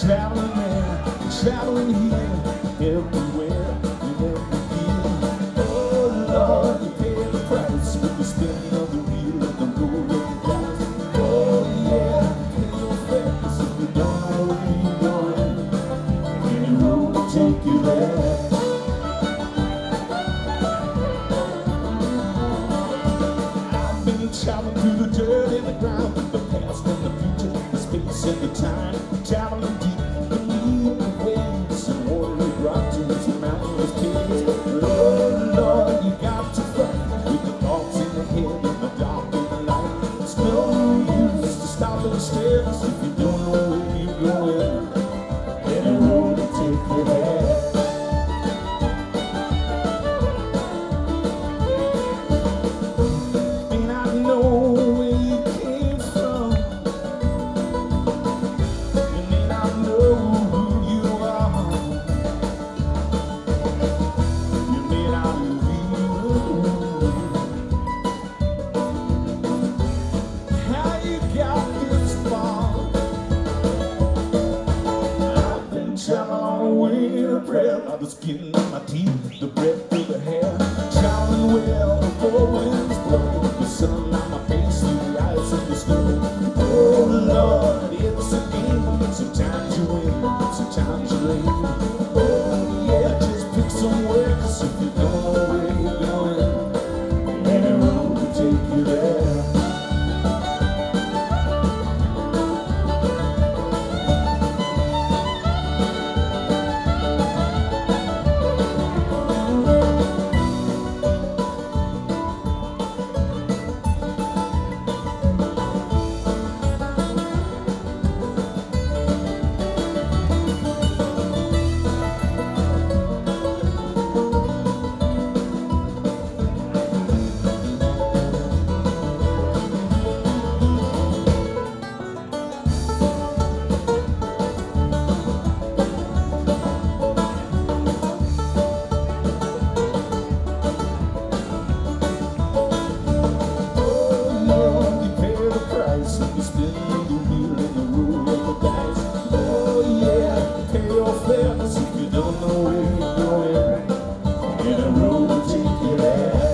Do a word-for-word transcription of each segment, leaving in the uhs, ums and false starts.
traveling there, traveling here, everywhere and everywhere. Oh Lord, you pay the price with the spinning of the wheel and the roll of the dice. Oh yeah, pay your fares if you don't know where you're going. Any road will take you there. I've been traveling through the dirt and the ground, the past and the future, the space and the time, traveling deep beneath the waves and watery grottos and mountainous caves. Oh Lord, you got to fight with the thoughts in the head and the dark and the light. It's no use to stop and steps if you don't know where you're going. Any road will take you there. May not know where you came from, you may not know who you are, you may not even know how you got this far. I've been traveling all the way in a prayer, by the skin of my teeth, the breath of the hair, traveling well the four winds blow, the sun on my face through the ice and the snow. Oh Lord, it's a game, sometimes you win, sometimes you lose. Oh yeah, just pick somewhere, 'cause if you don't know where you're going, any road will take you there. You spin the wheel and the roll of the dice. Oh yeah, pay your fares if you don't know where you're going. And a road will take you there.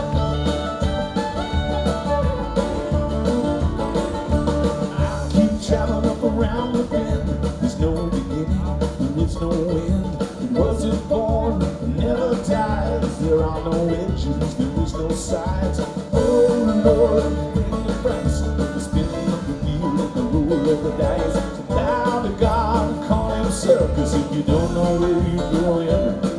I keep traveling up around the bend. There's no beginning, there is no end. It wasn't born, never dies. There are no engines, there is no sides. Oh Lord, bring the price of the spinning of the wheel and the roll of the dice. So bow to God and call him circus if you don't know where you're going.